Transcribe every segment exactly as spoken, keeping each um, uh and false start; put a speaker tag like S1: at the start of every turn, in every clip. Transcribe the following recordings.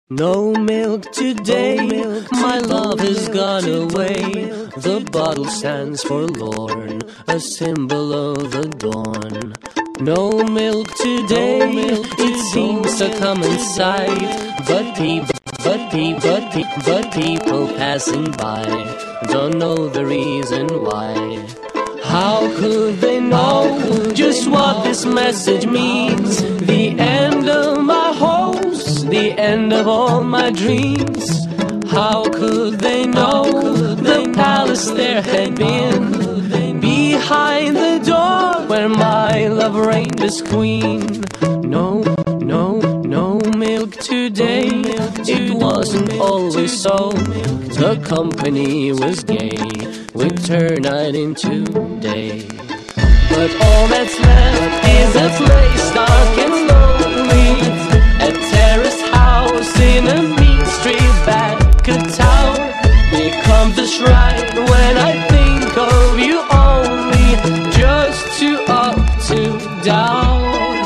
S1: No milk today, no milk my today, love has no gone away. The bottle stands forlorn, a symbol of the dawn. No milk today, no milk it seems to come in sight. But people, but people, but people, but people passing by don't know the reason why. How could they know could just they what know? This message means? The end of my hopes, the end of all my dreams. How could they know could the they palace know? There had been behind the door where my love reigned as queen? No, no, no milk today, no milk today. It wasn't always so. The company was gay, we turned night into day. But all that's left is a place dark and lonely, a terrace house in a mean street back of town. Becomes a shrine when I think of you only, just two up, two down.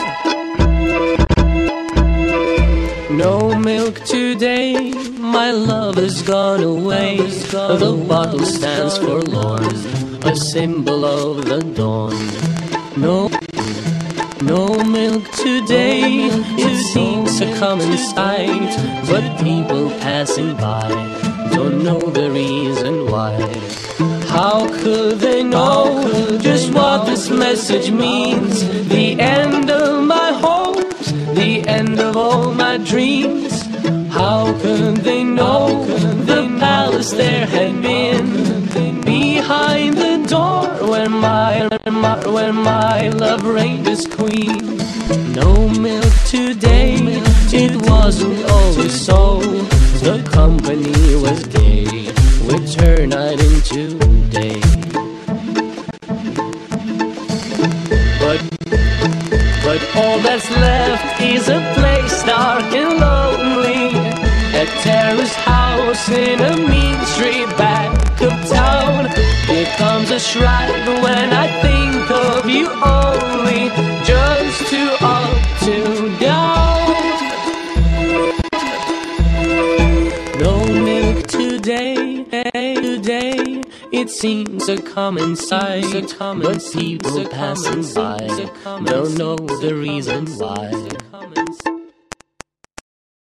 S1: No milk today, my love has gone away. The bottle stands forlorn, a symbol of the dawn. No, no milk today, it seems to come in sight. But people passing by don't know the reason why. How could they know just what this message means? The end of my hopes, the end of all my dreams. How could they know the palace there had been behind the door where my, my, where my love reigned as queen? No milk today, it wasn't always so. The company was gay, we turned night into day. But, but all that's left is a place dark and lonely, a terrace house in a mean street back of town. Becomes a shrine when I think of you only, just two up, two down. No milk today, today, it seems a common sight. But people passing by don't know the reason why.